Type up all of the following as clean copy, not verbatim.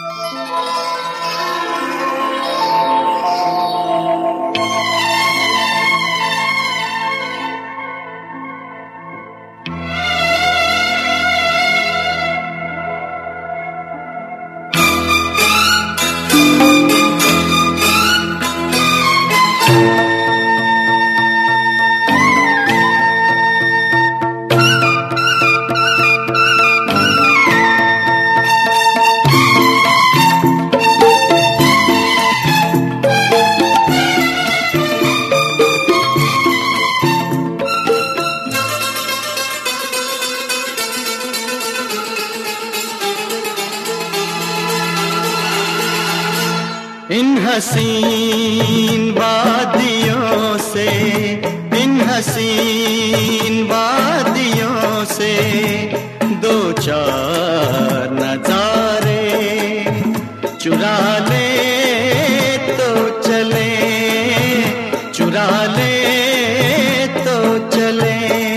इन हसीन वादियों से, इन हसीन वादियों से दो चार नजारे चुरा ले तो चले, चुरा ले तो चले।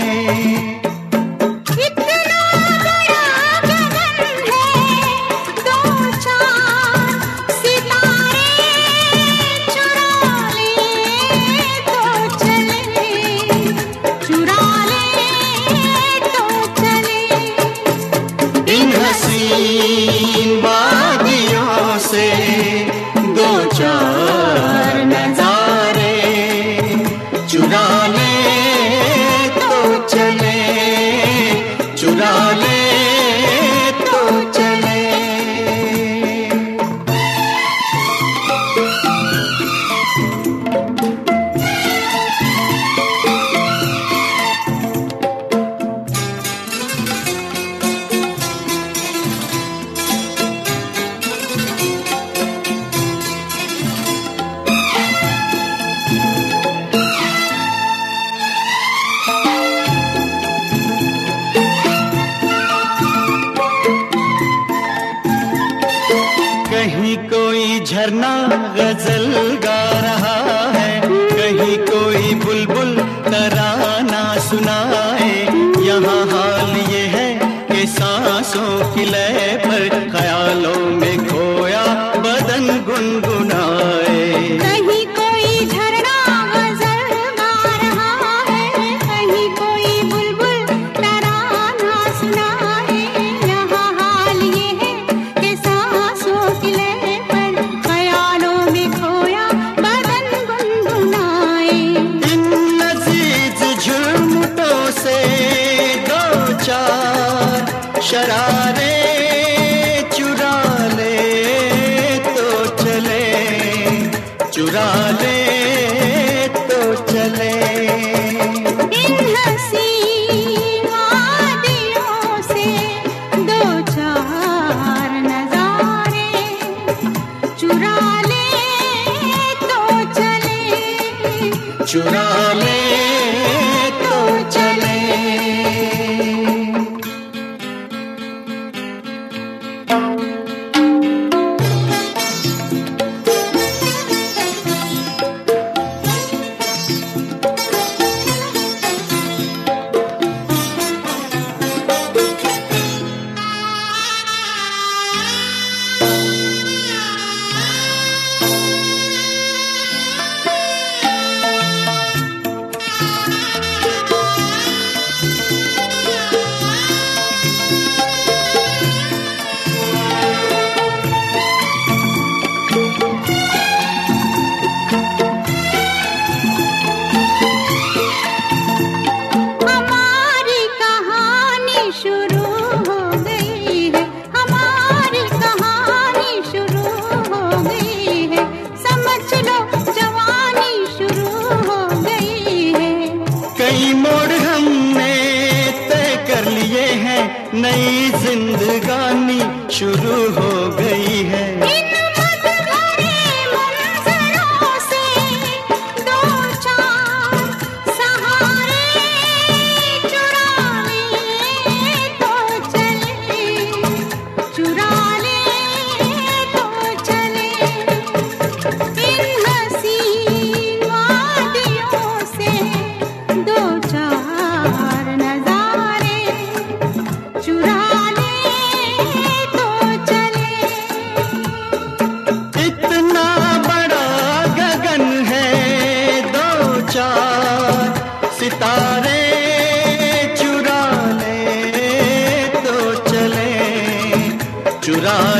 वादियों से दो चार नजारे चुरा ले तो चले, चुरा ले तो चले। कहीं कोई झरना गजल गा रहा है, कहीं कोई बुलबुल तराना सुनाए। यहाँ हाल ये है कि सांसों की लय पर ख्यालों में खोया बदन गुनगुनाए। कहीं कोई झरना गजल गा रहा है, कहीं कोई बुलबुल तराना सुनाए। यहाँ हाल ये है कि सांसों की लय पर ख्यालों में खोया बदन गुनगुनाए। इन लजीज झुरमुटों से दो चार शरारे चुरा ले तो चले, चुरा ले तो चले। इन हसीन वादियों से दो चार नजारे चुरा ले तो चले, चुरा ले तो चले। नई जिंदगानी शुरू हो गई है। इन मदभरे मंजरों से दो चार सहारे चुरा ले तो चले, चुरा ले तो चले। इन हसीन वादियों से दो चार नजारे चुरा ले तो चले, चुरा